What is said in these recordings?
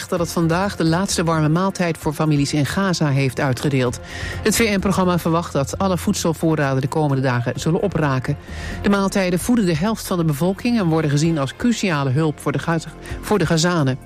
zegt dat het vandaag de laatste warme maaltijd voor families in Gaza heeft uitgedeeld. Het VN-programma verwacht dat alle voedselvoorraden de komende dagen zullen opraken. De maaltijden voeden de helft van de bevolking en worden gezien als cruciale hulp voor de Gazanen.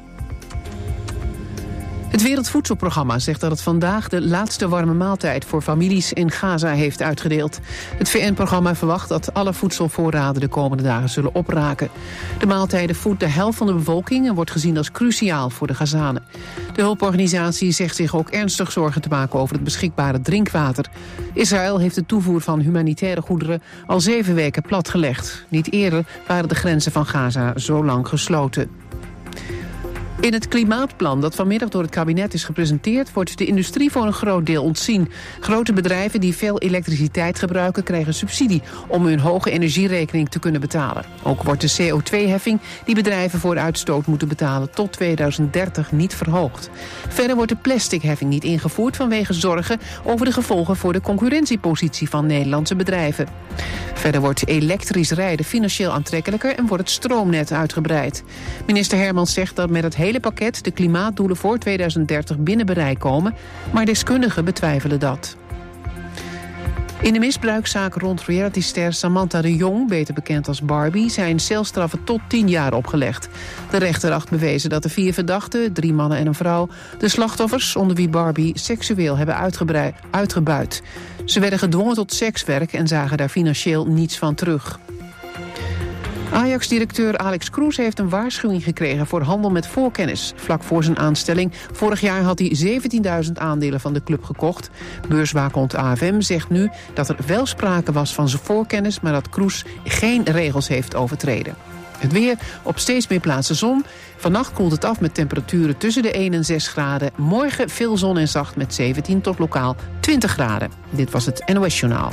Het Wereldvoedselprogramma zegt dat het vandaag de laatste warme maaltijd voor families in Gaza heeft uitgedeeld. Het VN-programma verwacht dat alle voedselvoorraden de komende dagen zullen opraken. De maaltijden voedt de helft van de bevolking en wordt gezien als cruciaal voor de Gazanen. De hulporganisatie zegt zich ook ernstig zorgen te maken over het beschikbare drinkwater. Israël heeft de toevoer van humanitaire goederen al 7 weken platgelegd. Niet eerder waren de grenzen van Gaza zo lang gesloten. In het klimaatplan dat vanmiddag door het kabinet is gepresenteerd, wordt de industrie voor een groot deel ontzien. Grote bedrijven die veel elektriciteit gebruiken krijgen subsidie om hun hoge energierekening te kunnen betalen. Ook wordt de CO2-heffing die bedrijven voor uitstoot moeten betalen tot 2030 niet verhoogd. Verder wordt de plasticheffing niet ingevoerd vanwege zorgen over de gevolgen voor de concurrentiepositie van Nederlandse bedrijven. Verder wordt elektrisch rijden financieel aantrekkelijker en wordt het stroomnet uitgebreid. Minister Hermans zegt dat met het hele pakket de klimaatdoelen voor 2030 binnen bereik komen, maar deskundigen betwijfelen dat. In de misbruikzaak rond realityster Samantha de Jong, beter bekend als Barbie, zijn celstraffen tot 10 jaar opgelegd. De rechter acht bewezen dat de 4 verdachten, 3 mannen en een vrouw, de slachtoffers, onder wie Barbie, seksueel hebben uitgebuit. Ze werden gedwongen tot sekswerk en zagen daar financieel niets van terug. Ajax-directeur Alex Kroes heeft een waarschuwing gekregen voor handel met voorkennis. Vlak voor zijn aanstelling. Vorig jaar had hij 17.000 aandelen van de club gekocht. Beurswaakhond AFM zegt nu dat er wel sprake was van zijn voorkennis, maar dat Kroes geen regels heeft overtreden. Het weer, op steeds meer plaatsen zon. Vannacht koelt het af met temperaturen tussen de 1 en 6 graden. Morgen veel zon en zacht met 17 tot lokaal 20 graden. Dit was het NOS Journaal.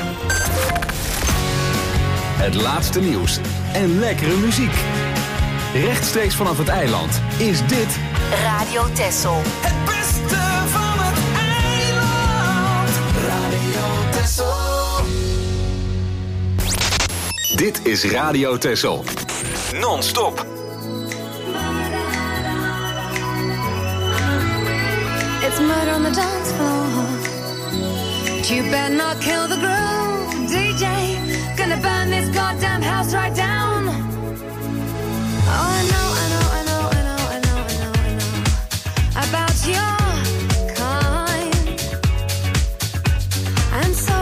Het laatste nieuws en lekkere muziek. Rechtstreeks vanaf het eiland is dit Radio Texel. Het beste van het eiland. Radio Texel. Dit is Radio Texel. Non-stop. It's murder on the dance floor. You better not kill the groove, DJ. Gonna burn this goddamn house right down. Oh, I know about your kind. And so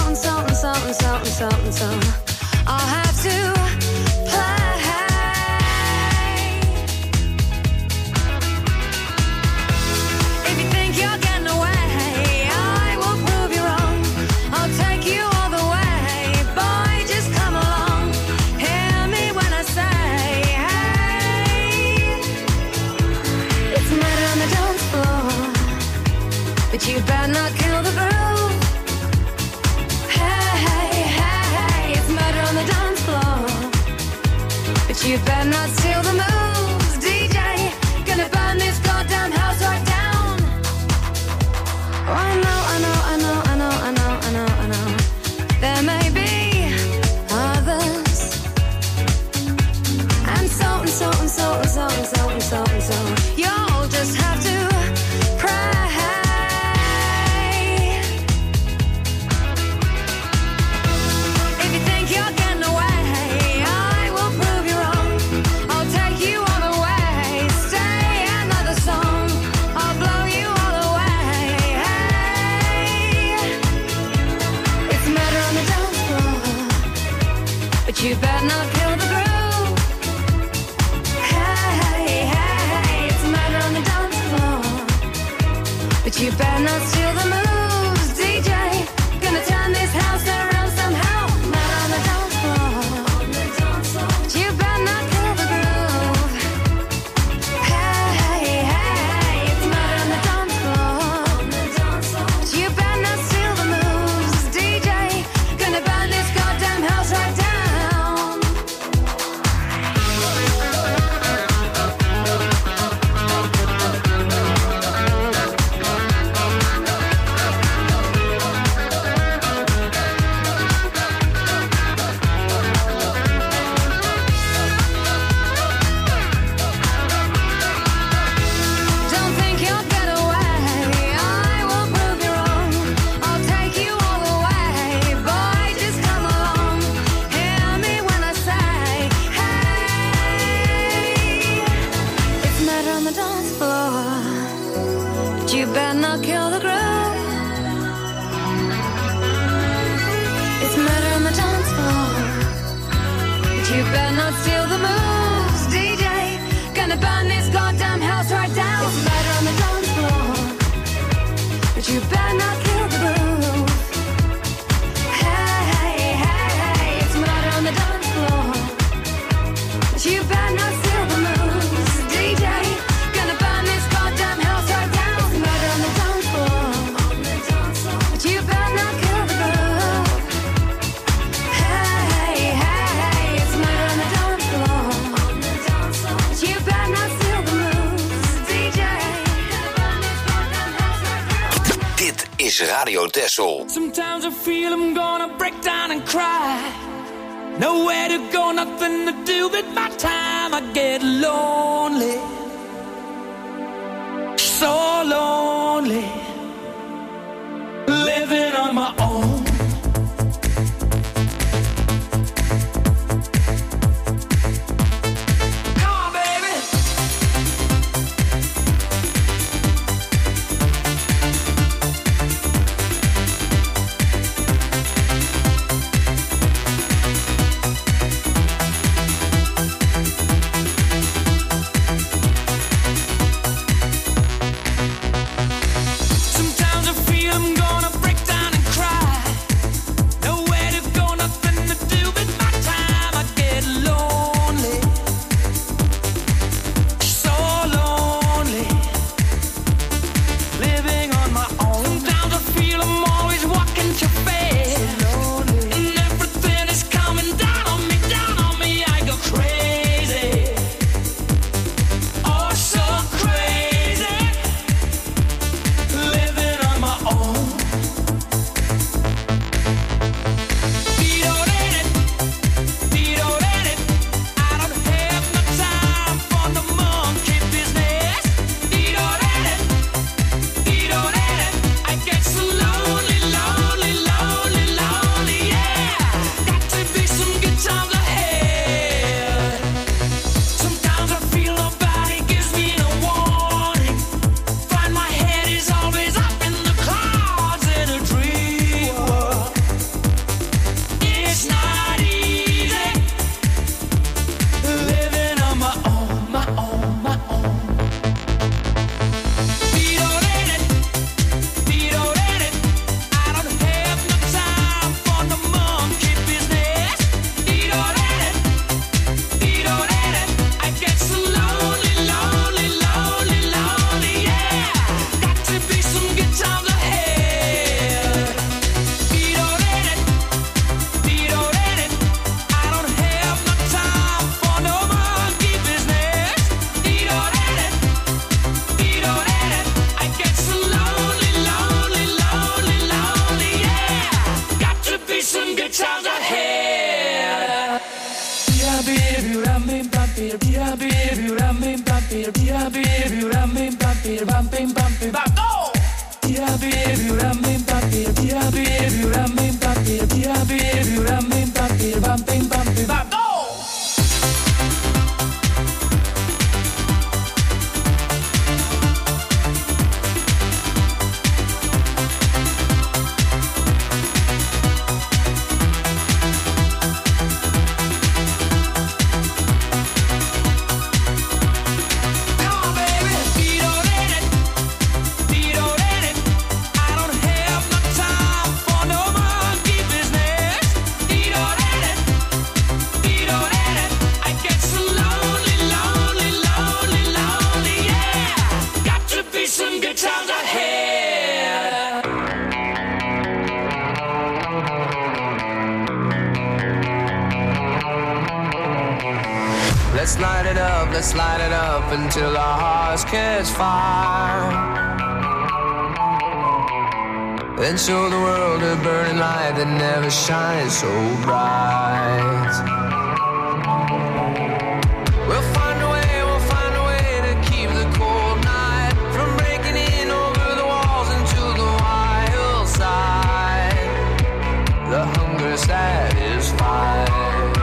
I'll have to play. If you think you're getting away, I will prove you wrong. I'll take you all the way. Boy, just come along. Hear me when I say, hey. It's murder on the dance floor, but you better not kill the groove. Hey, it's murder on the dance floor, but you better not steal the moves, DJ. Gonna burn this goddamn house right down. Oh, I know. There may be others, and so. You'll just have to pray. If you think you're getting away, I will prove you wrong. I'll take you all the way. Stay another song. I'll blow you all away. Hey, it's murder on the dance floor, but you better not kill the groove. Hey, it's murder on the dance floor, but you better not steal the moves, DJ. Gonna turn this house around somehow. Murder on the dance floor, but you better not kill the groove. Hey, it's murder on the dance floor, but you better not steal the moves, DJ. Gonna burn this goddamn house right down. dance floor, but you better not kill the groove. It's murder on the dance floor, but you better not steal the moves. DJ, gonna burn this goddamn house right down. It's murder on the dance floor, but you better not kill the groove. Hey, hey, hey, hey, it's murder on the dance floor, but you better not steal the moves. DJ, gonna burn this goddamn house right down. It's murder on the dance floor, but you better not kill the groove. Hey, hey, hey, it's murder on the dance floor, but you better not steal the moves. DJ, gonna burn this goddamn house right down. Dit is Radio Texel. Sometimes I feel I'm gonna break down and cry. Nowhere to go, nothing to do with my time. I get lonely, so lonely, living on my own. Come on, baby. Sometimes I feel I'm gonna break down and cry. Nowhere to go, nothing to do with my time. I get lonely, so lonely, living on my own. Sometimes I feel I'm always walking too fast, and everything is coming down on me, I go crazy, oh so crazy, living on my own. I don't have no time for the monkey business. I get so lonely, lonely, lonely, lonely, yeah. Got to be some good times ahead. Sometimes I feel nobody gives me no warning. Find my head is always up in the clouds in a dream world. It's not easy living on my own, my own, my own. I don't have no time for the monkey business. I get so lonely, lonely, lonely, lonely, yeah. Got to be some good times ahead. I don't have no time for no monkey business. I get so lonely, lonely, lonely, lonely, yeah. Got to be some good times ahead. Come on, baby. I don't have no time for no monkey business. I get so lonely, lonely, lonely, lonely, yeah. Got to be some good times ahead. Let's light it up until our hearts catch fire. Then show the world a burning light that never shines so bright. We'll find a way to keep the cold night from breaking in over the walls into the wild side. The hunger satisfied.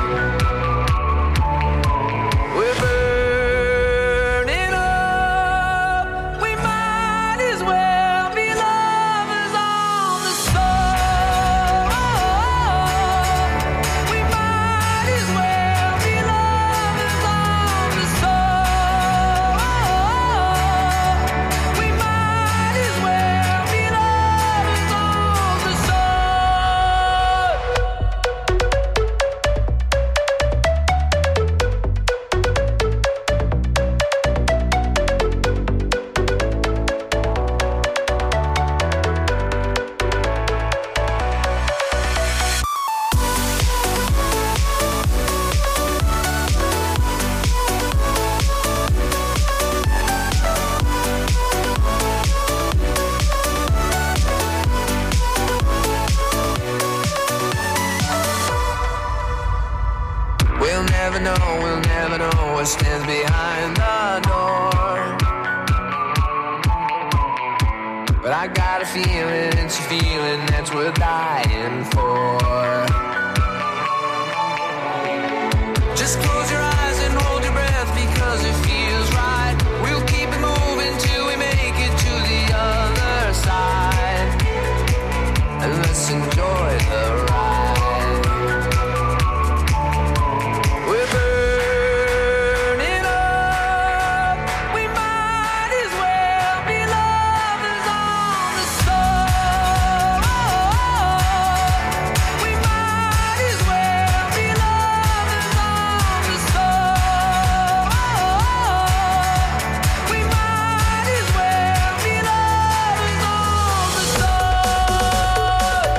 We're burning up. what stands behind the door. But I got a feeling, it's a feeling that's worth dying for. Just close your eyes and hold your breath because it feels right. We'll keep it moving till we make it to the other side. And let's enjoy the ride. We're burning up. We might as well be lovers on the soul. We might as well be lovers on the soul. We might as well be lovers on the soul.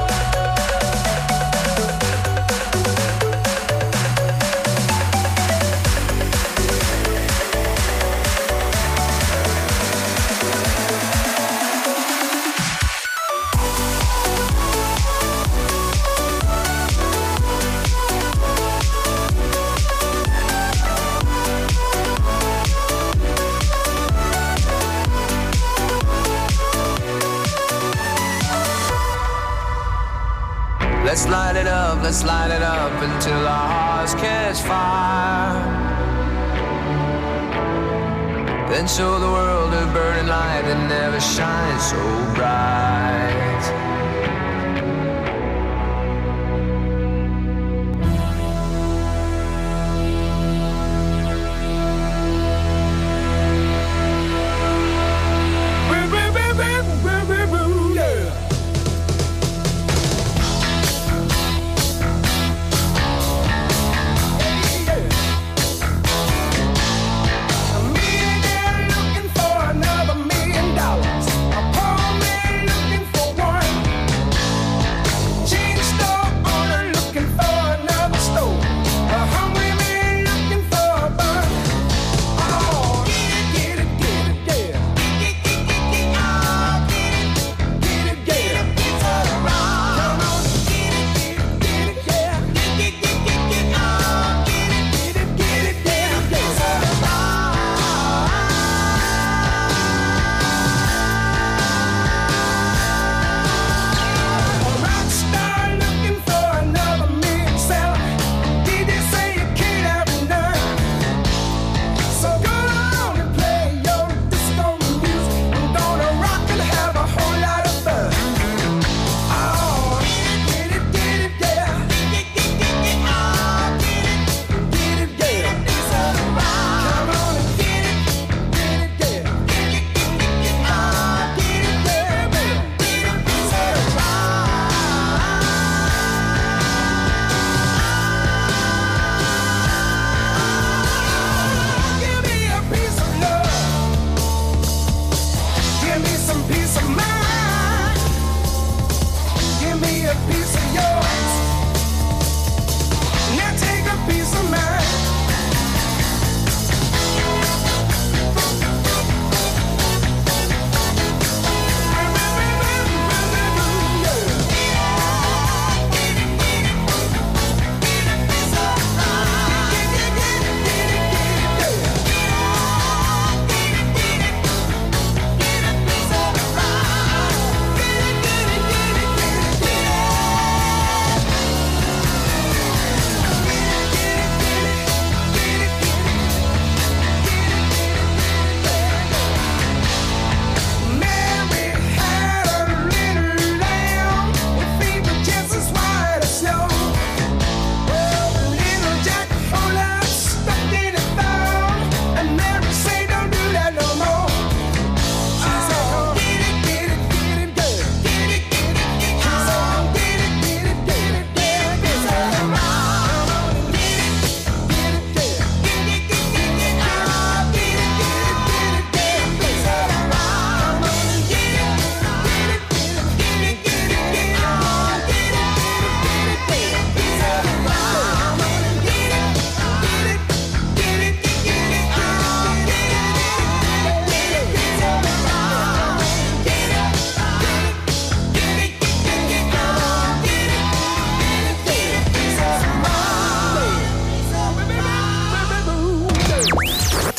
Let's light it up until our hearts catch fire. Then show the world a burning light that never shines so bright.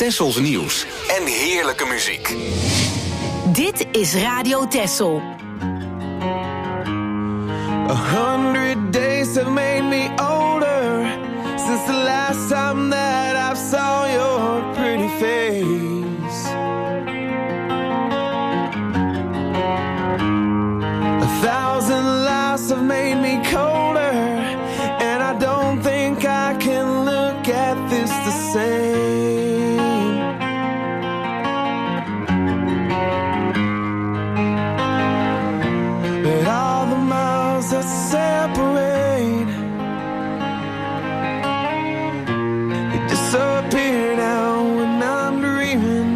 Tessels nieuws en heerlijke muziek. Dit is Radio Tessel. 100 days have made me older since the last time that I saw your pretty face. 1,000 lives have made me colder, and I don't think I can look at this the same. But all the miles that separate, they disappear now when I'm dreaming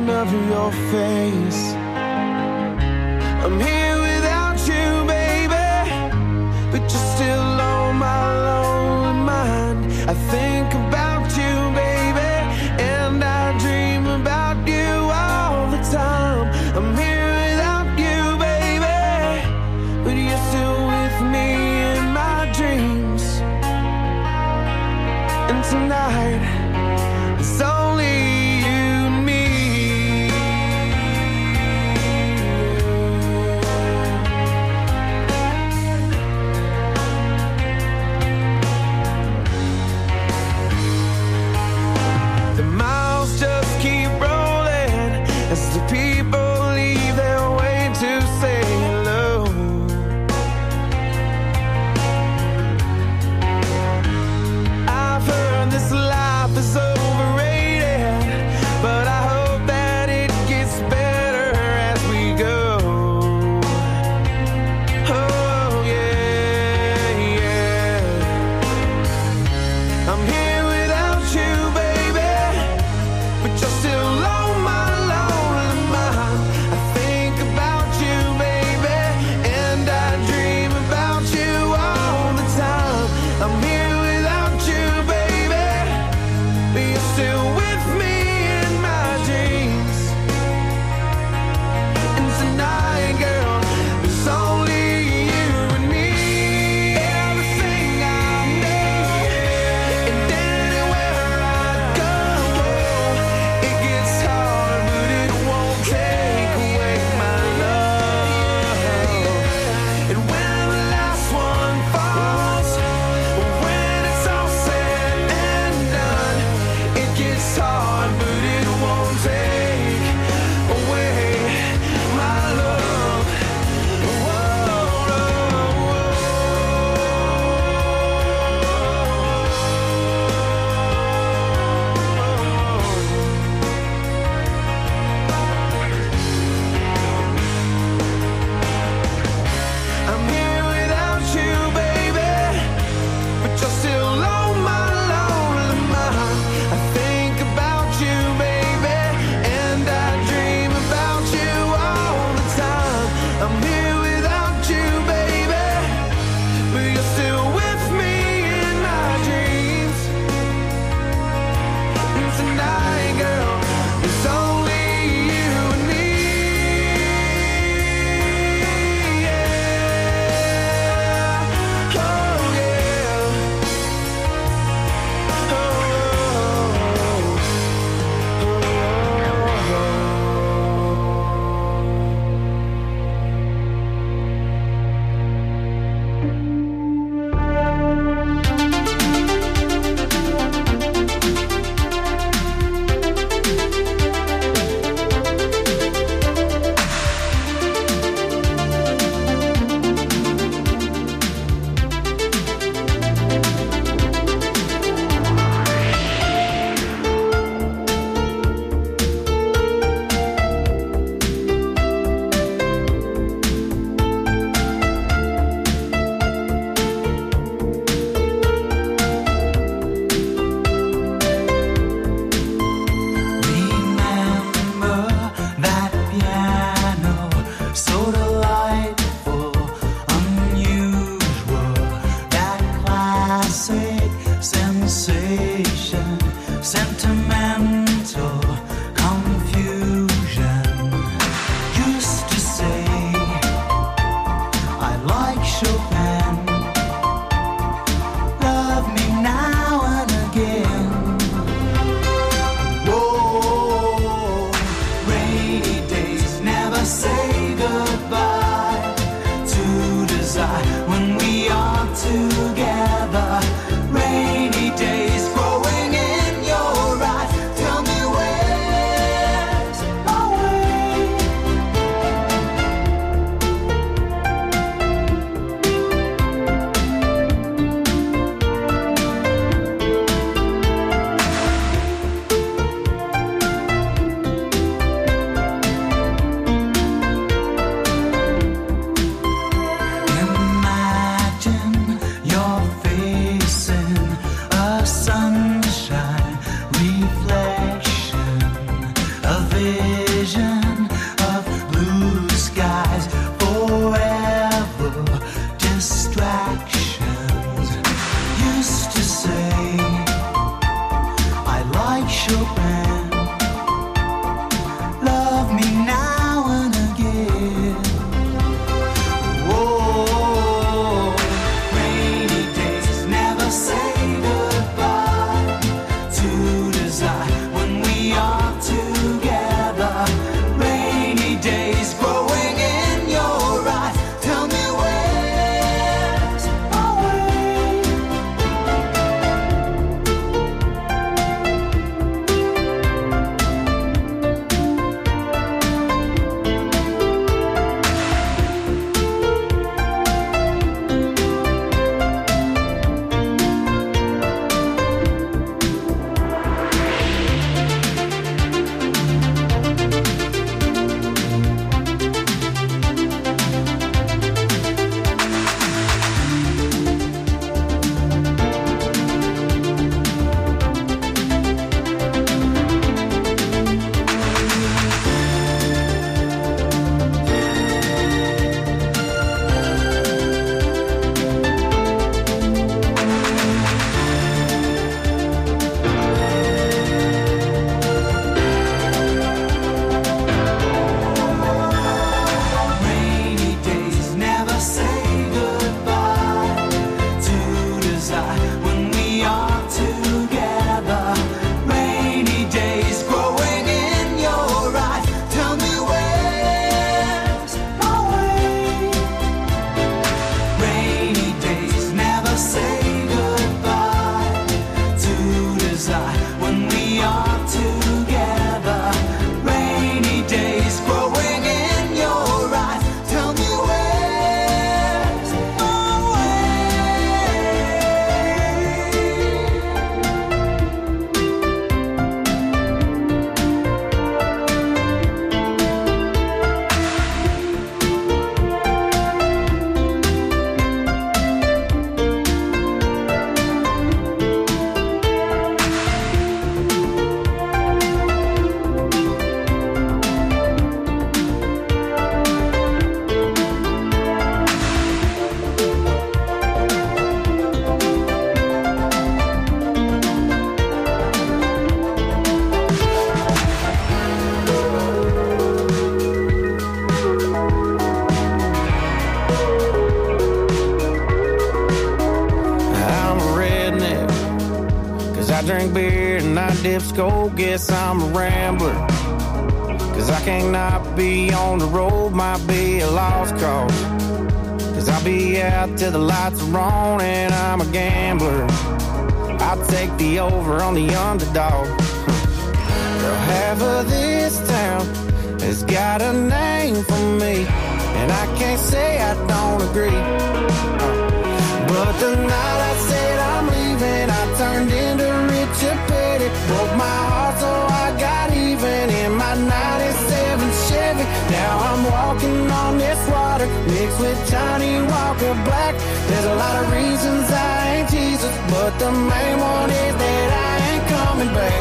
dipsco, guess I'm a rambler. Cause I can't not be on the road, might be a lost cause. Cause I'll be out till the lights are on and I'm a gambler. I'll take the over on the underdog. Girl, half of this town has got a name for me, and I can't say I don't agree. But the night I said I'm leaving, I turned into Richard Petty. Broke my heart so I got even in my 97 Chevy. Now I'm walking on this water mixed with Johnny Walker Black. There's a lot of reasons I ain't Jesus, but the main one is that I ain't coming back.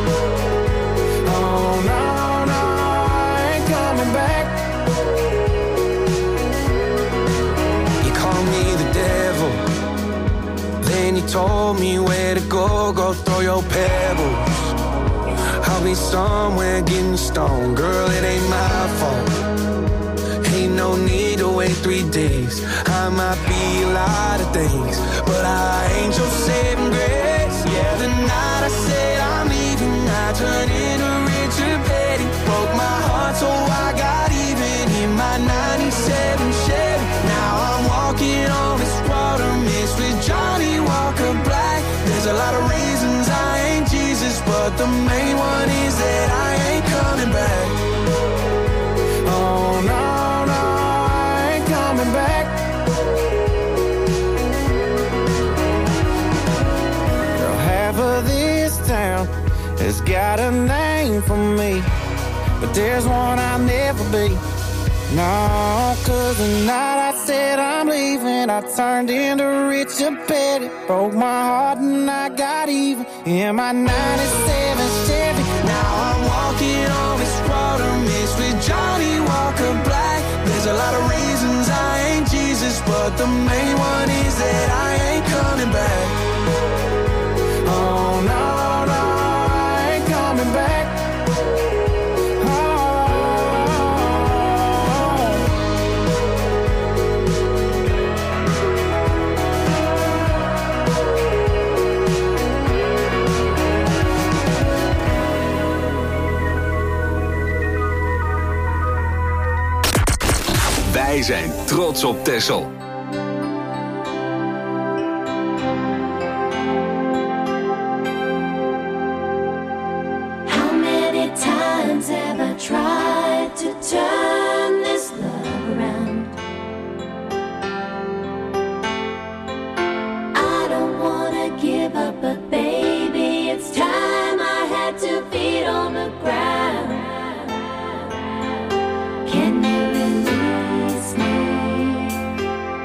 Oh no, no, I ain't coming back. You call me the devil, then you told me where to go, go throw your pebbles. I'll be somewhere getting stoned, girl, it ain't my fault. Ain't no need to wait 3 days. I might be a lot of things, but I ain't your saving grace. Yeah, the night I said I'm leaving, I turned into Richard Petty. Broke my heart so I got even in my 97 Chevy. Now I'm walking on this water mixed with Johnny Walker Black. There's a lot of reasons I ain't Jesus, but the main one is that I ain't coming back. Oh no, no, I ain't coming back. Girl, half of this town has got a name for me, but there's one I'll never be. No, cause the night I said I'm leaving, I turned into Richard Petty. Broke my heart and I got even in my 97 Chevy. Now I'm walking on this water mixed with Johnny Walker Black. There's a lot of reasons I ain't Jesus, but the main one is that I ain't coming back. Oh no, no, I ain't coming back. Wij zijn trots op Texel. How many times have I tried to turn this love around? I don't wanna give up, but baby, it's time I had 2 feet on the ground. Can you release me?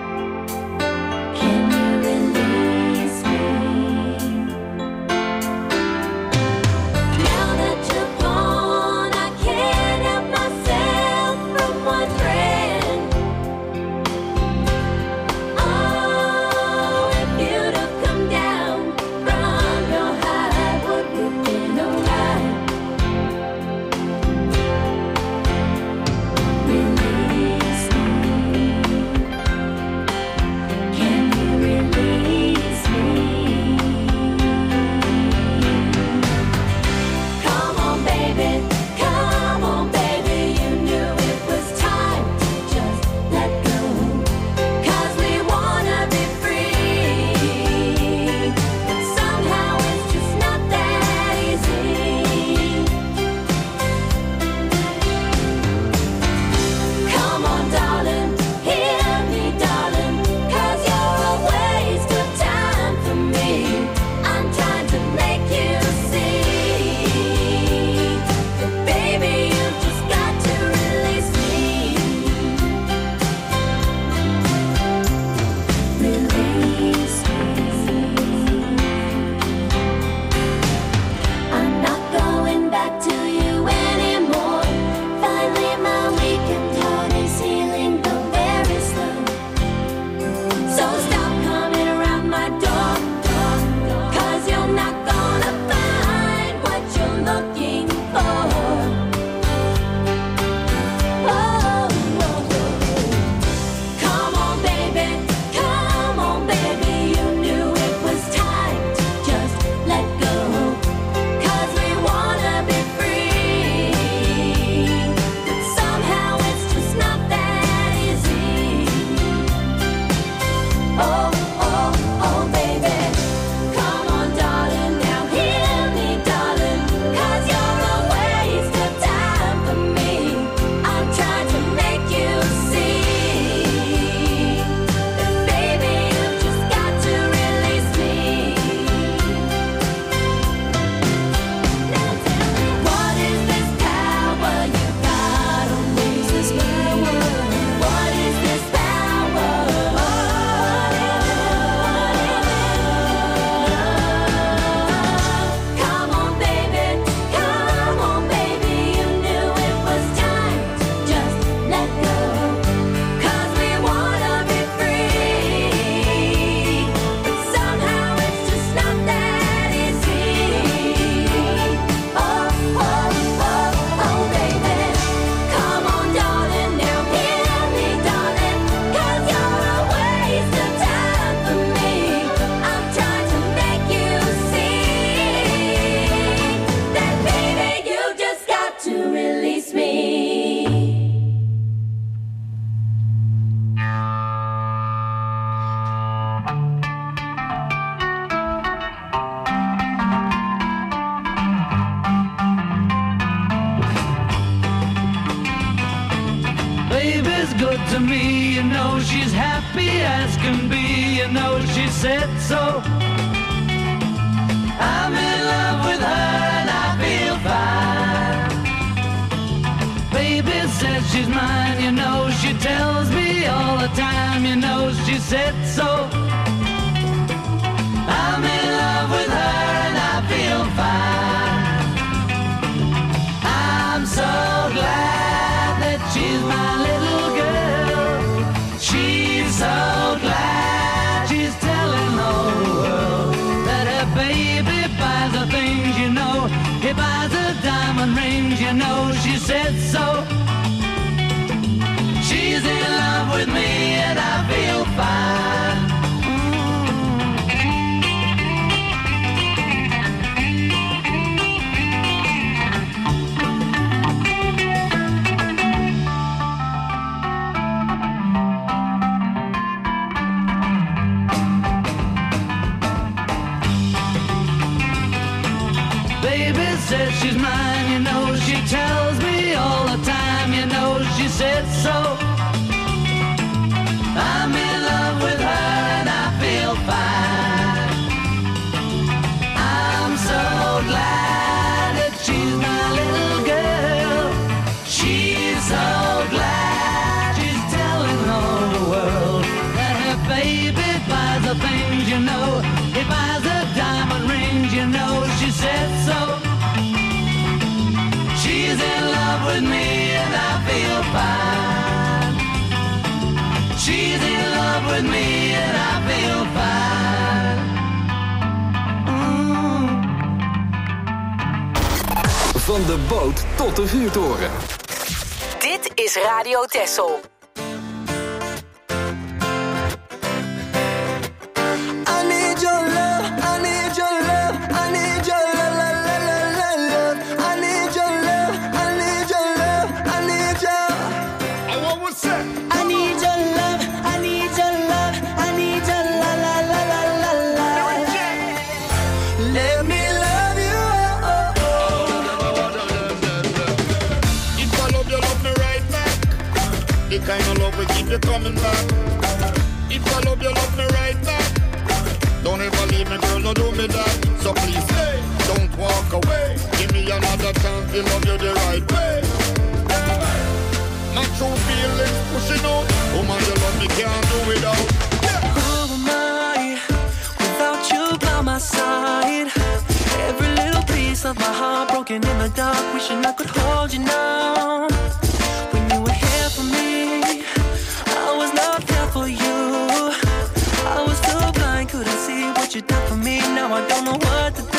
Baby's good to me, you know she's happy as can be, you know she said so. I'm in love with her and I feel fine. Baby says she's mine, you know she tells me all the time, you know she said so. I'm in love with her and I feel fine. I'm so glad that she's my little girl. She's so glad she's telling the whole world that her baby buys her things, you know. He buys her diamond rings, you know she said so. She's in love with me and I feel fine. Baby says she's mine, you know she tells me all the time, you know she said so. I'm in love with her and I feel fine. I'm so glad that she's my little girl. She's so glad she's telling the whole world that her baby buys her things, you know. He buys her diamond rings, you know she said so. She's in love with me and I feel fine. She's in love with me and I feel fine. Van de boot tot de vuurtoren. Dit is Radio Texel. I need your love, I need your love, I need your love, love. I need your love, I need your love, I need your. What was that? I need your love, I need your love, I need your la. Let me love you. If I love you, love me right back. The kind of love we keep you coming back. If I love you, love me right back. Don't ever leave me, girl, no do me that. So please stay, don't walk away. Give me another chance to love you the right way. Yeah. My true feelings pushing out. Woman, you love me, can't do without. Yeah. Who am I without you by my side? Every little piece of my heart broken in the dark, wishing I could hold you now. When you were here for me, I was not there for you. I was too blind, couldn't see what you done for me. Now I don't know what to do.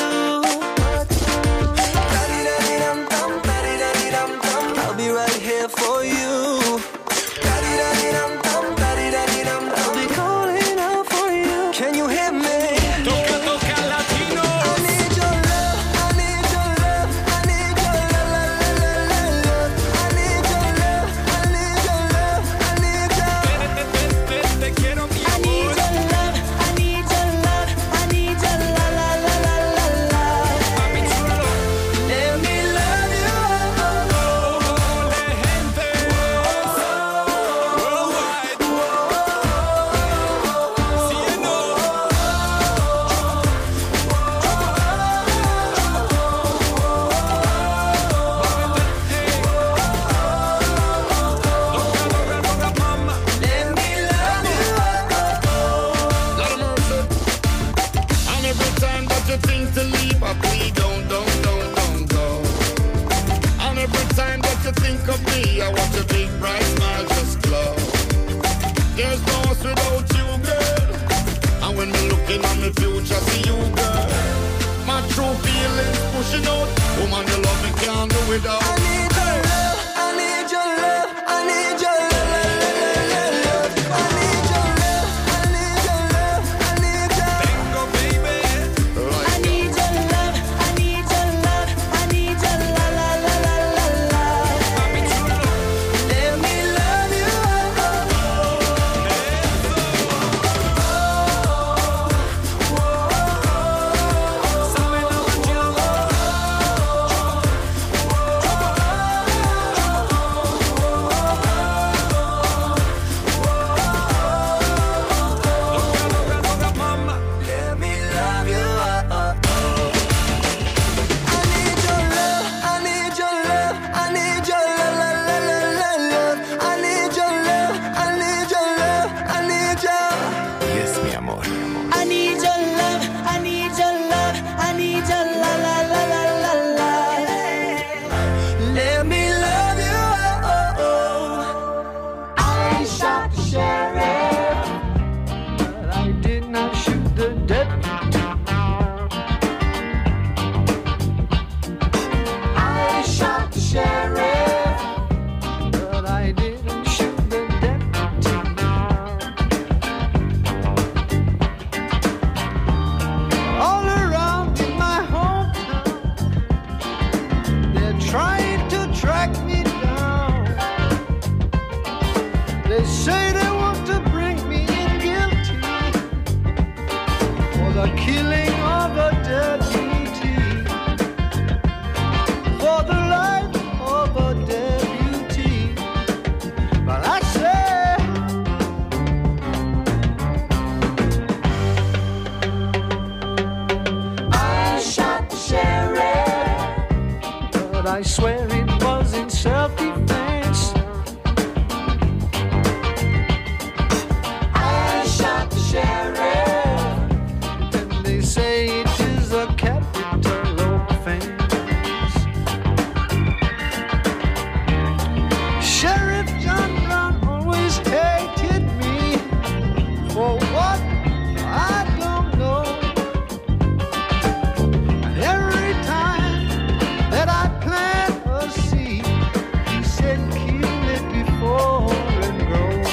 I'll be right here for you. I'll be calling out for you. Can you hear me? Toca latino. I need your love, I need your love, I need your love. I need your love, I need your love, I need your. Te quiero, mi I need your love, I need your love, I need your la. Let me love you. Let me love you. Lord of mercy. And every time that you think to leave, I plead, don't go. And every time that you think of me, I watch your big bright smile just glow. There's no us without you, girl. And when me looking at my future, see you, girl. My true feelings pushing out. Woman, you love me, can't do without. I need your love, I need your love, I need your love. I need your love, I need your love, I need your. Bingo, baby. I need your love, I need your love, I need your la. Let me love you. They say they want to bring me in guilty for the killing of a deputy, for the life of a deputy. But I say, I shot the sheriff, but I swear it was in self-defense. I shot the sheriff, and they say it is a capital offense. Sheriff John Brown always hated me for what I don't know. And every time that I plant a seed, he said kill it before it grows.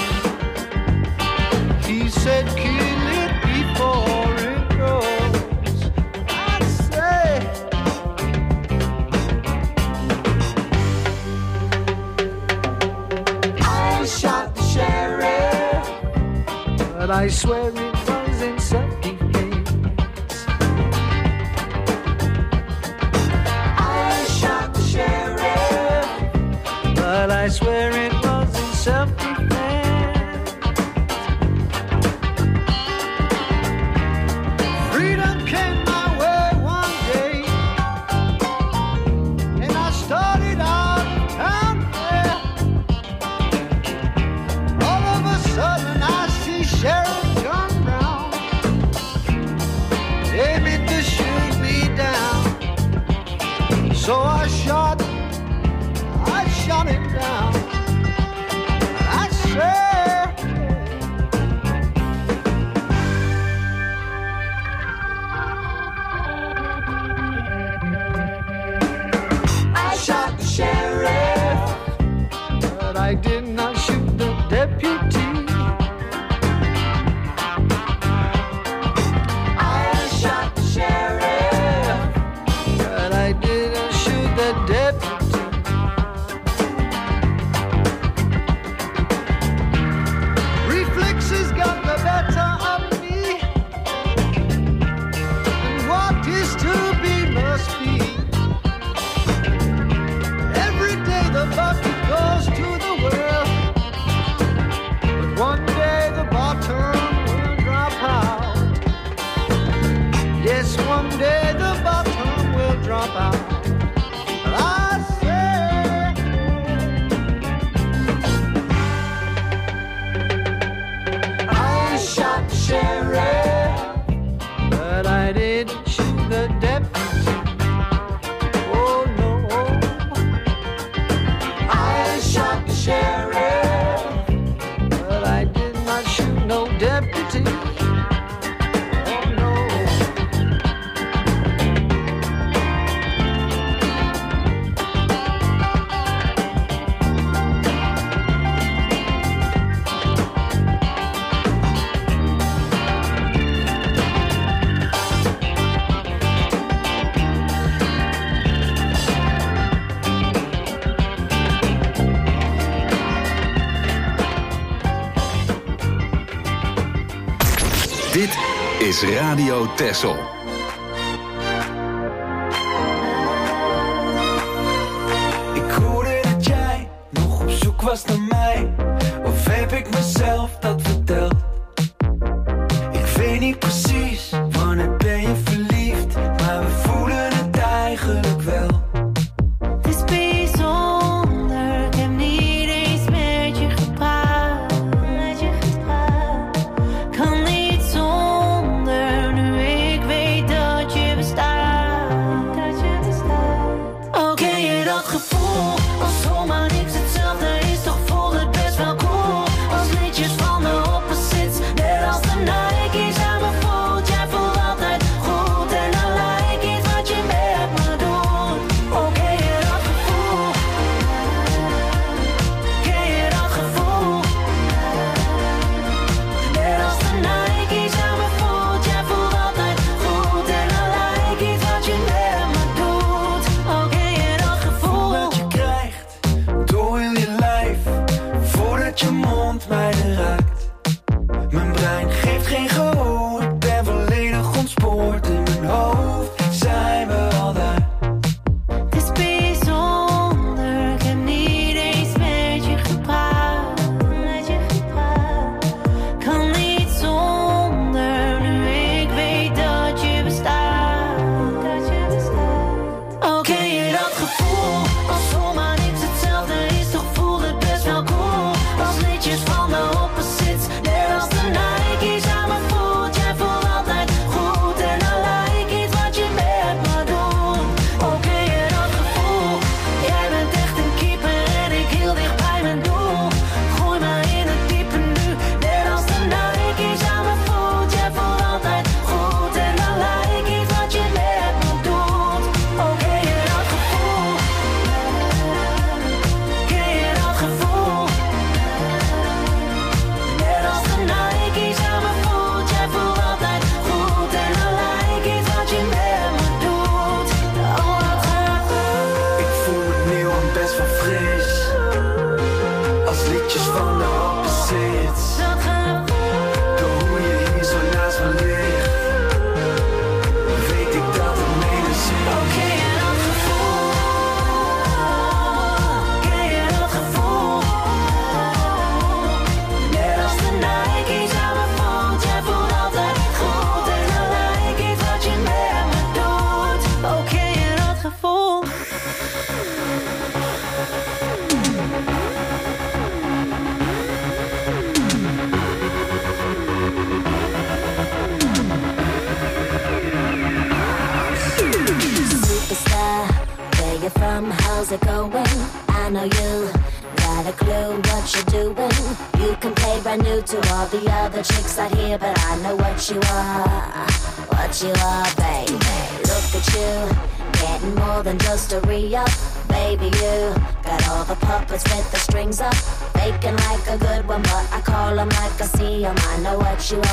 He said kill it before it grows. I say, I shot the sheriff, but I swear it was in self-defense. I shot the sheriff, but I swear it was in self-defense. Freedom came my way one day, and I started out down there. All of a sudden I see Sheriff John Brown aiming to shoot me down. So I shot him down. I said, I shot the sheriff, but I did not shoot the deputy. I shot the sheriff, but I didn't shoot the deputy. Reflexes got the better of me, and what is to be must be. Every day the bucket goes to the well, but one day the bottom will drop out. Yes, one day the bottom will drop out. I say, I shot the sheriff, but I didn't shoot the deputy. Oh no, I shot the sheriff, but I did not shoot no deputy. Oh no. Dit is Radio Texel. Ik hoorde dat jij nog op zoek was naar mij. Of heb ik mezelf dat verteld? Ik weet niet precies wanneer ben je verliefd, maar we voelen het eigenlijk wel. Het is bijzonder, ik heb niet eens met je gepraat. Kan niet zonder, nu ik weet niemand mij raakt. Mijn brein geeft geen gehoor, ik ben volledig ontspoord. In mijn hoofd zijn we al daar. Het is bijzonder, ik heb niet eens met je gepraat. Kan niet zonder, nu ik weet dat je bestaat. Oh, ken je dat gevoel? Als zomaar niks hetzelfde is, toch voelt het best wel cool. Als liedjes van de opposites, net als de Nike's aan mijn voet. Jij voelt altijd goed en dan like iets wat je met me doet. Oh, ken je dat gevoel? Jij bent echt een keeper en ik heel dicht bij mijn doel. Gooi me in het diepe nu, net als de Nike's aan mijn voet. Jij voelt altijd goed en dan like iets wat je met me doet. Oh, ken je dat gevoel? Ken je dat gevoel? Net als de Nike's aan mijn voet. Jij voelt altijd goed en dan like iets wat je met me doet. Oh, wat gaat Ik voel het nieuw en best wel fris. Als liedjes van de opposites. Door hoe je hier zo naast me ligt, weet ik dat het mede zit. Oh, ken je dat gevoel? Ken je dat gevoel? Net als de Nike's aan mijn voet. Jij voelt altijd goed en dan like iets wat je met me doet. Oh, ken je dat gevoel? Superstar, where you from? How's it going? I know you got a clue what you're doing. You can play brand new to all the other chicks out here, but I know what you are, baby. Look at you, getting more than just a re-up. Baby, you got all the puppets with the strings up, faking like a good one, but I call them like I see them. I know what you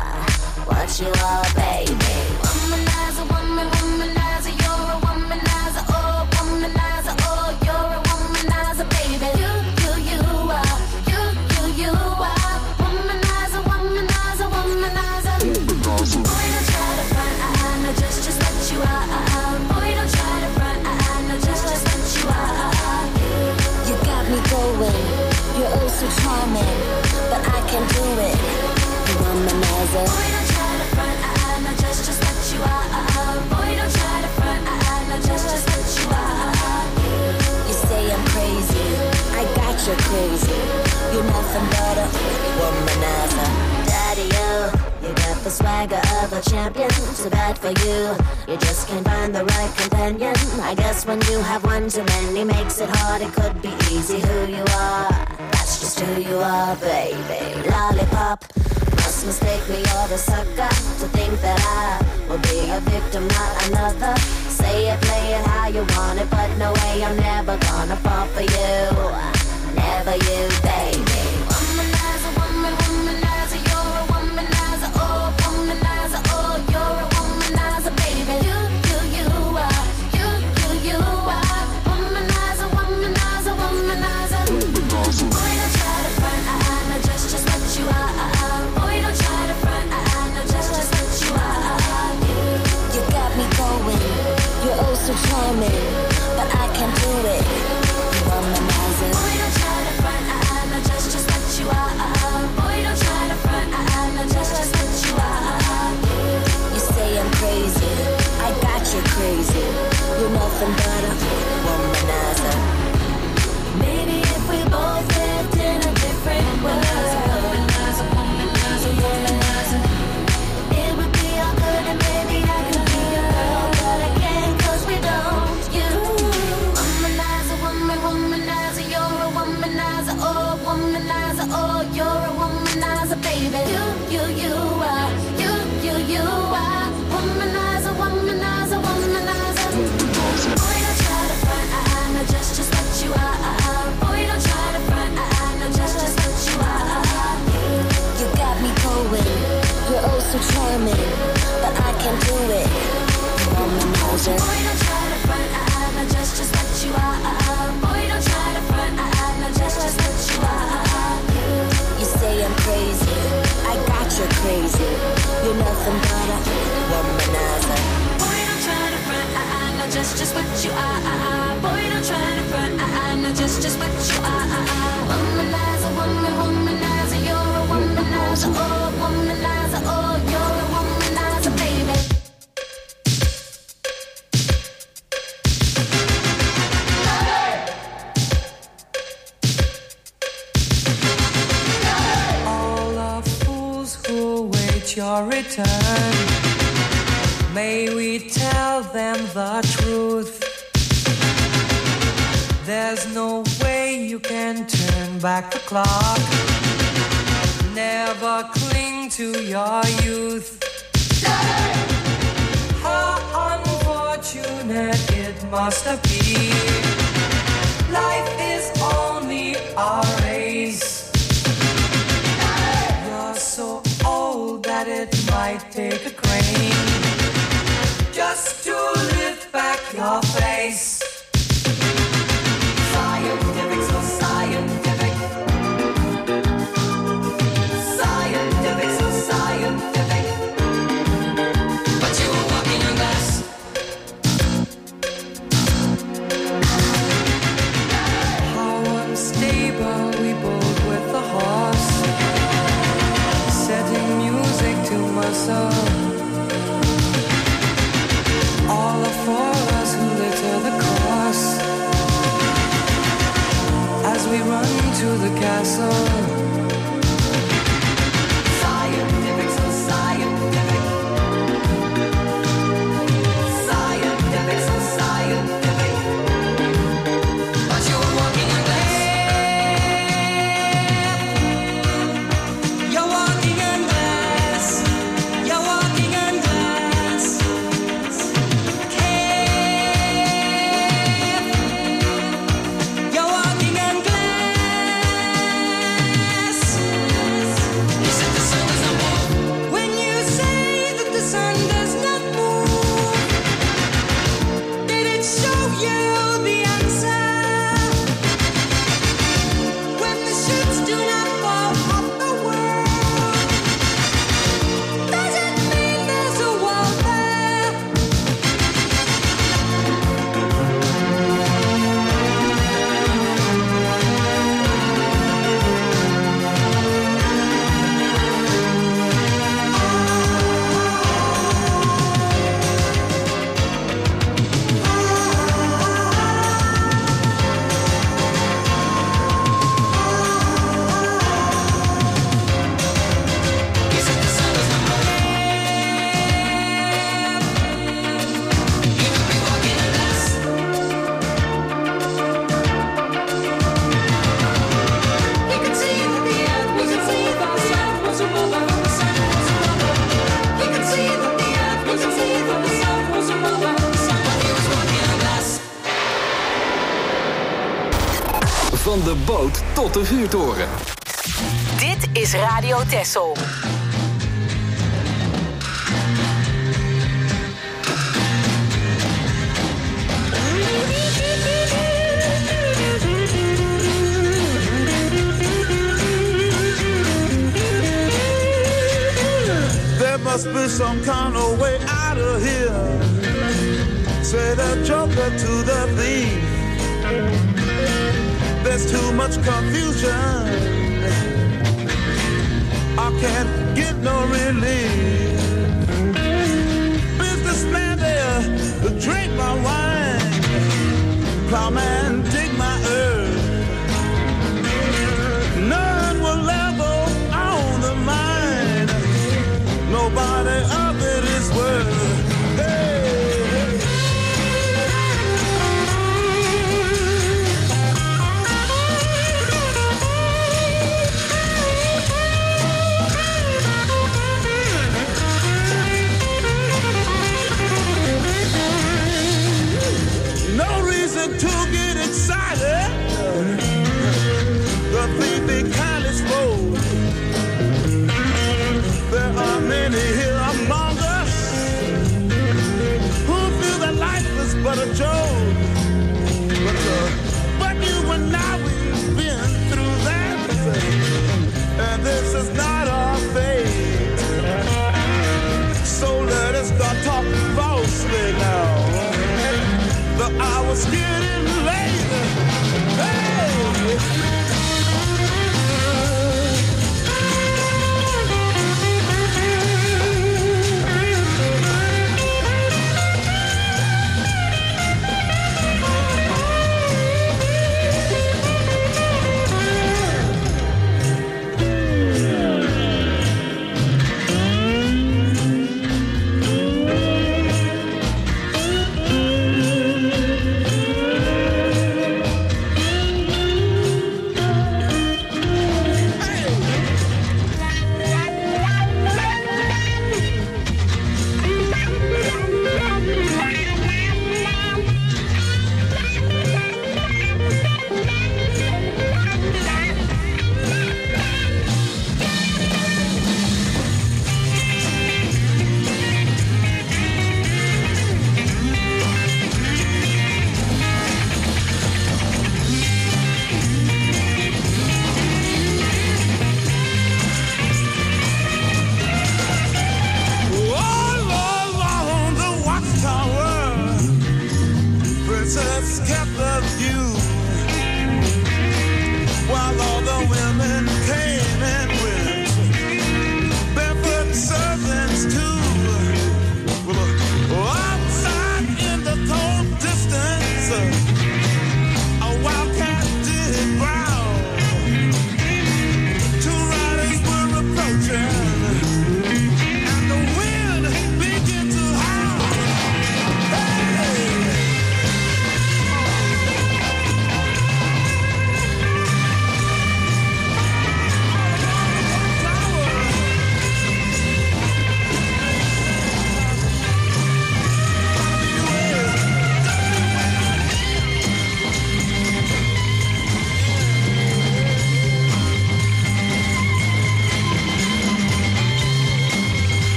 are, baby. Womanizer, womanizer, you're a womanizer, oh, womanizer, oh, you're a womanizer, baby. You are, you are, womanizer, womanizer, womanizer. Boy, don't try to front, I know just what you are. Boy, don't try to front, I know just what you are. You got me going, you're oh so charming, but I can't do it. You womanizer. Boy, don't try to front, I know just what you are. Boy, don't try to front, I know just what you are. You say I'm crazy, I got you crazy. You're nothing but a womanizer. Daddy, you got the swagger of a champion. Too bad for you, you just can't find the right companion. I guess when you have one too many makes it hard. It could be easy who you are. That's just who you are, baby. Lollipop, must mistake me or the sucker to think that I will be a victim, not another. Say it, play it how you want it, but no way, I'm never gonna fall for you. Never you, baby. Womanizer, womanizer, you're a womanizer, oh, womanizer, oh, you're a womanizer, baby. You are, you are, womanizer, womanizer, womanizer. Boy, don't try to front, I know just what you are. Boy, don't try to front, I know just what you are. You got me going, you're oh so charming, but I can't do it. You womanizer. Boy, don't try to front, I know just what you are. Boy, don't try to front, I know just what you are. You say I'm crazy, I got you crazy. You're nothing but a womanizer. Maybe if we both lived in a different world, womanizer, womanizer, womanizer, it would be all good and maybe I could be a girl, but I can't 'cause we don't. You womanizer, womanizer, you're a womanizer, oh, womanizer, oh, you're a womanizer, baby. You are, you are, womanizer, womanizer, womanizer. Boy, don't try to front, I know just what you are. Boy, don't try to front, I know just what you are. You got me going, you're oh so charming, but I can't do it. Womanizer. Boy, don't try to front, I know just what you are. Boy, don't try to front, I know just what you are. what you are. Boy, don't try to front. I know just what you are. Womanizer, womanizer, you're a womanizer. Oh, womanizer, oh, you're a womanizer, baby. All are fools who await your return. May we tell them the truth. There's no way you can turn back the clock. Never cling to your youth. How unfortunate it must have been. Life is only a race. You're so old that it might take a crane just to lift back your face. Scientific, so scientific. Scientific, so scientific. But you were walking on glass. How unstable we both with the horse. Setting music to my soul. All are for us who litter the cross. As we run to the castle. Scientific, so scientific. Scientific, so scientific. But you were walking on glass. You're walking on glass. You're walking on glass. You're walking on glass. You said the sun does not move. When you say that the sun does not move, did it show you the answer? When the ships do not fall off the world, does it mean there's a wall there? You said the sun does not move. You could be walking on glass. You could see that the earth was a fever, the sun was a mover, the sun was a mover. You could see that the earth was a fever, the sun was a mover, the sun was walking on glass. Van de boot tot de vuurtoren. Dit is Radio Texel. There must be some kind of way out of here. Say the joker to the thief. There's too much confusion. I can't get no relief. Businessman there, drink my wine. Plowman, dig my earth. None will ever own the mine. Nobody of it is worth. Hey, hey. No reason to get excited. The thief he kindly spoke. There are many here among us who feel that life is but a joke. But you and I, we've been through that. And this is not our fate. So let us start talking falsely now. The just getting late. Hey!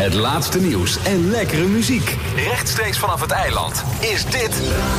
Het laatste nieuws en lekkere muziek. Rechtstreeks vanaf het eiland is dit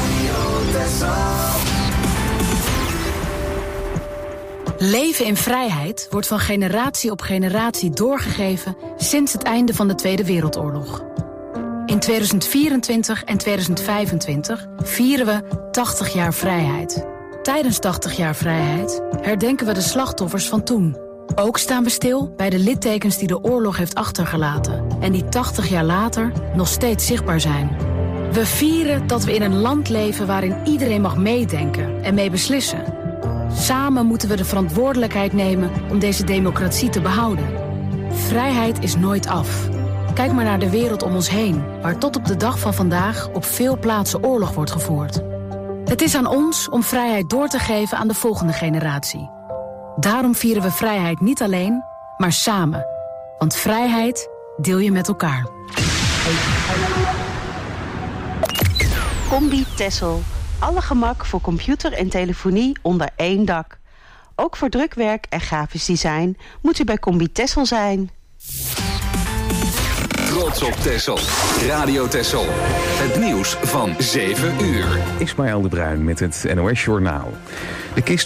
Leven in vrijheid wordt van generatie op generatie doorgegeven sinds het einde van de Tweede Wereldoorlog. In 2024 en 2025 vieren we 80 jaar vrijheid. Tijdens 80 jaar vrijheid herdenken we de slachtoffers van toen. Ook staan we stil bij de littekens die de oorlog heeft achtergelaten en die 80 jaar later nog steeds zichtbaar zijn. We vieren dat we in een land leven waarin iedereen mag meedenken en mee beslissen. Samen moeten we de verantwoordelijkheid nemen om deze democratie te behouden. Vrijheid is nooit af. Kijk maar naar de wereld om ons heen, waar tot op de dag van vandaag op veel plaatsen oorlog wordt gevoerd. Het is aan ons om vrijheid door te geven aan de volgende generatie. Daarom vieren we vrijheid niet alleen, maar samen. Want vrijheid deel je met elkaar. Combi Tessel. Alle gemak voor computer en telefonie onder één dak. Ook voor drukwerk en grafisch design moet u bij Combi Tessel zijn. Trots op Texel. Radio Texel. Het nieuws van 7 uur. Ismaël de Bruin met het NOS Journaal. De kist